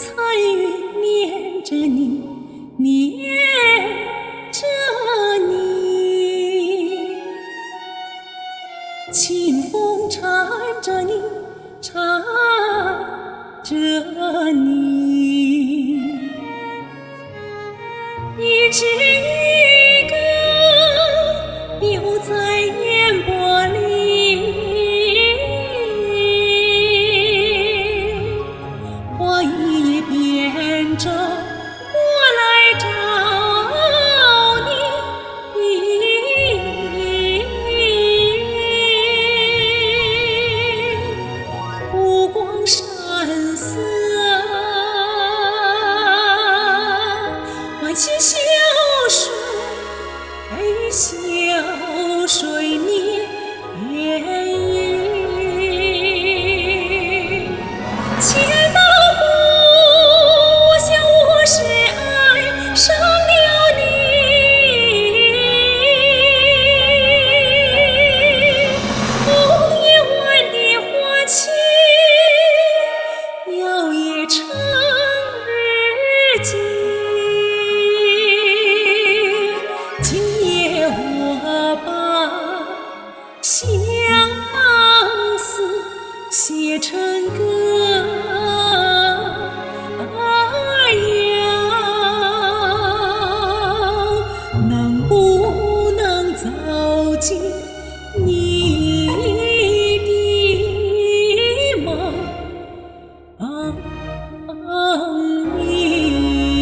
彩云念着你，念着你，清风缠着你，缠着你，一枝一根留在烟波里，花一边着我来找你，湖光山色，唤起小水，小水面雨。千岛湖，我想我是爱上了你，红叶万里花期，摇曳成日记。今夜我把相思写成歌谣，能不能走进你的梦里？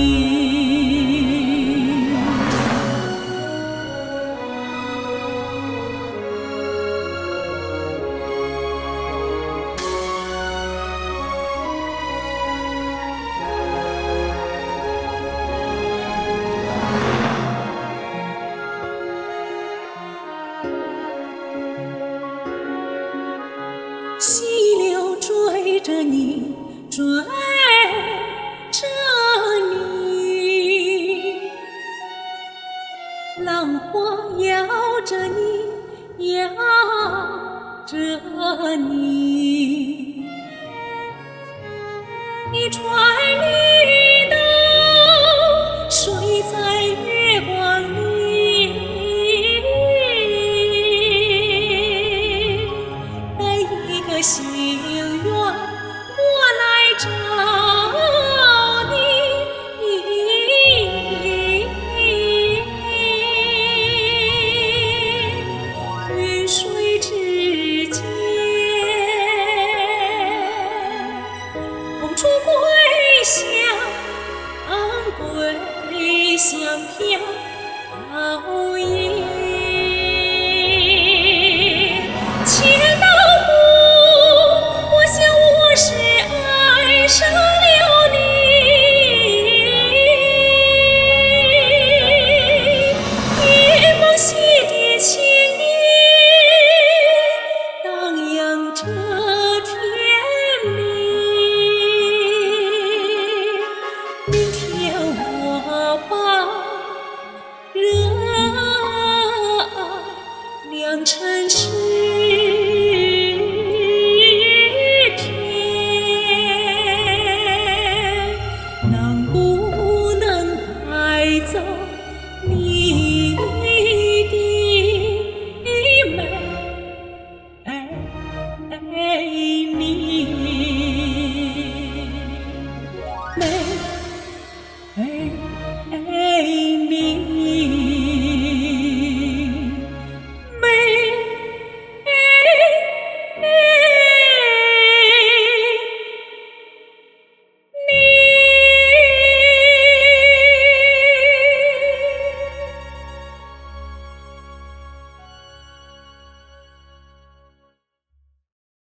溪流追着你，追着你，浪花摇着你，摇着你，一串绿豆睡在月光里，一个心愿我来找你，云水之间，红烛归乡，归乡飘摇。